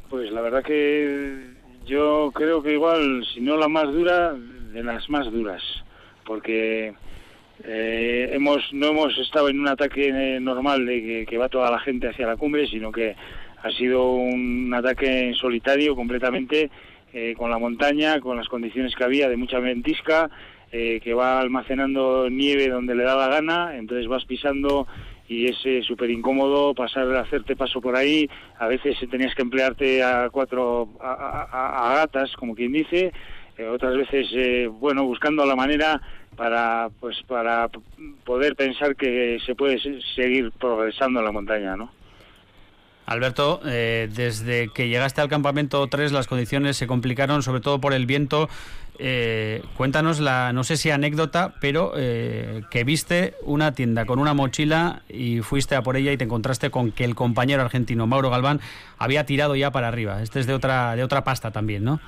Pues la verdad que yo creo que igual, si no la más dura, de las más duras, porque no hemos estado en un ataque normal de que va toda la gente hacia la cumbre, sino que ha sido un ataque en solitario completamente, con la montaña, con las condiciones que había de mucha ventisca, que va almacenando nieve donde le da la gana, entonces vas pisando y es súper incómodo hacerte paso por ahí. A veces tenías que emplearte a gatas, como quien dice, otras veces, buscando la manera para poder pensar que se puede seguir progresando en la montaña, ¿no? Alberto, desde que llegaste al campamento 3 las condiciones se complicaron, sobre todo por el viento. Cuéntanos no sé si anécdota, pero que viste una tienda con una mochila y fuiste a por ella y te encontraste con que el compañero argentino Mauro Galván había tirado ya para arriba. Este es de otra pasta también, ¿no?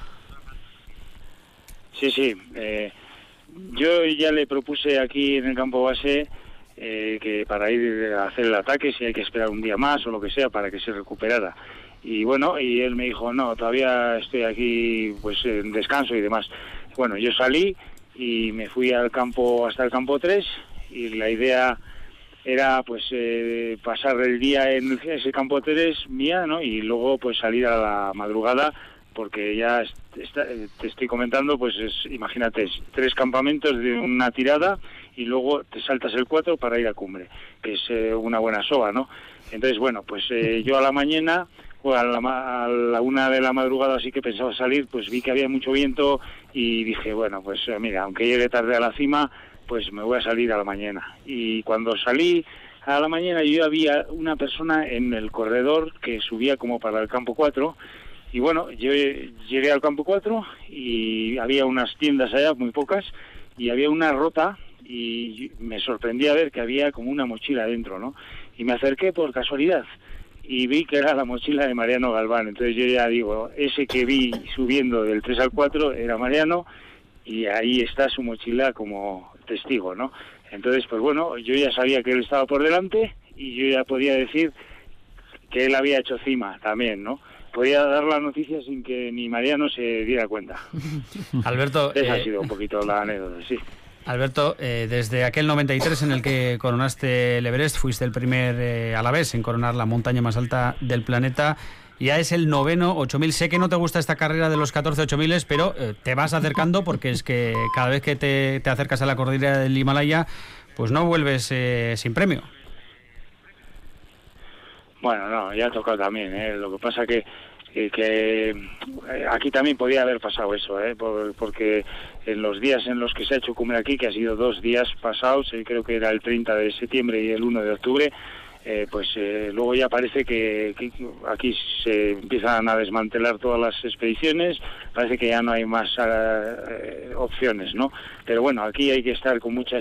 Sí. Yo ya le propuse aquí en el campo base que para ir a hacer el ataque, si hay que esperar un día más o lo que sea para que se recuperara. Y bueno, y él me dijo, no, todavía estoy aquí pues en descanso y demás. Bueno, yo salí y me fui hasta el campo 3 y la idea era pues pasar el día en ese campo 3 mía, ¿no? Y luego pues salir a la madrugada, porque ya te estoy comentando, pues imagínate, 3 campamentos de una tirada y luego te saltas el 4 para ir a cumbre, que es una buena soga, ¿no? Entonces, bueno, pues yo a la mañana, a la 1 de la madrugada, así que pensaba salir, pues vi que había mucho viento y dije, bueno, pues mira, aunque llegue tarde a la cima, pues me voy a salir a la mañana. Y cuando salí a la mañana, yo había una persona en el corredor que subía como para el campo 4, y bueno, yo llegué al campo 4 y había unas tiendas allá, muy pocas, y había una rota y me sorprendía ver que había como una mochila dentro, ¿no? Y me acerqué por casualidad y vi que era la mochila de Mariano Galván. Entonces yo ya digo, ese que vi subiendo del 3 al 4 era Mariano y ahí está su mochila como testigo, ¿no? Entonces, pues bueno, yo ya sabía que él estaba por delante y yo ya podía decir que él había hecho cima también, ¿no? Podía dar la noticia sin que ni Mariano se diera cuenta. Alberto, esa ha sido un poquito la anécdota, sí. Alberto, desde aquel 93 en el que coronaste el Everest, fuiste el primer alavés en coronar la montaña más alta del planeta. Ya es el 9º 8000. Sé que no te gusta esta carrera de los 14 8000, pero te vas acercando, porque es que cada vez que te acercas a la cordillera del Himalaya, pues no vuelves sin premio. Bueno, no, ya ha tocado también, ¿eh? Lo que pasa que aquí también podía haber pasado eso, porque en los días en los que se ha hecho cumbre aquí, que ha sido 2 días pasados, creo que era el 30 de septiembre y el 1 de octubre, luego ya parece que aquí se empiezan a desmantelar todas las expediciones, parece que ya no hay más opciones, ¿no? Pero bueno, aquí hay que estar con mucha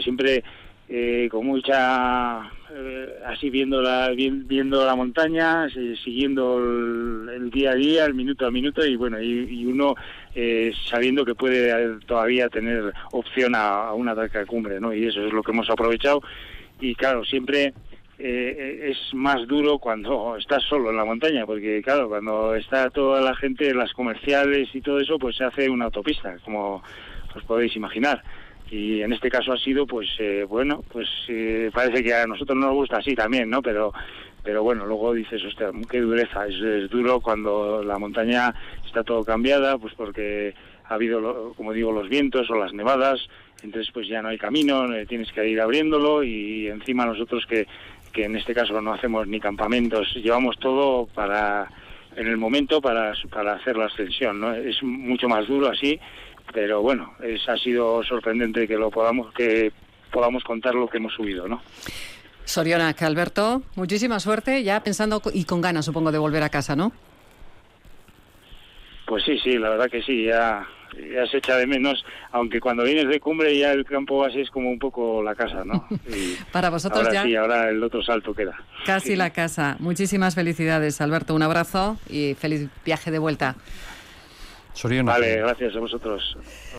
así viendo la montaña, siguiendo el día a día, el minuto a minuto, y bueno, y uno sabiendo que puede todavía tener opción a un ataque a cumbre, ¿no? Y eso es lo que hemos aprovechado. Y claro, siempre es más duro cuando estás solo en la montaña, porque claro, cuando está toda la gente, las comerciales y todo eso, pues se hace una autopista, como os podéis imaginar. Y en este caso ha sido, parece que a nosotros nos gusta así también, ¿no? Pero bueno, luego dices, hostia, qué dureza. Es duro cuando la montaña está todo cambiada, pues porque ha habido, como digo, los vientos o las nevadas, entonces pues ya no hay camino, tienes que ir abriéndolo, y encima nosotros que en este caso no hacemos ni campamentos, llevamos todo en el momento para hacer la ascensión, ¿no? Es mucho más duro así. Pero bueno, ha sido sorprendente que podamos contar lo que hemos subido, ¿no? Sorionak, Alberto, muchísima suerte, ya pensando y con ganas, supongo, de volver a casa, ¿no? Pues sí, la verdad que sí, ya se echa de menos, aunque cuando vienes de cumbre ya el campo base es como un poco la casa, ¿no? Y para vosotros ahora ya. Sí, ahora el otro salto queda. Casi sí. La casa. Muchísimas felicidades, Alberto, un abrazo y feliz viaje de vuelta. Vale, gracias a vosotros.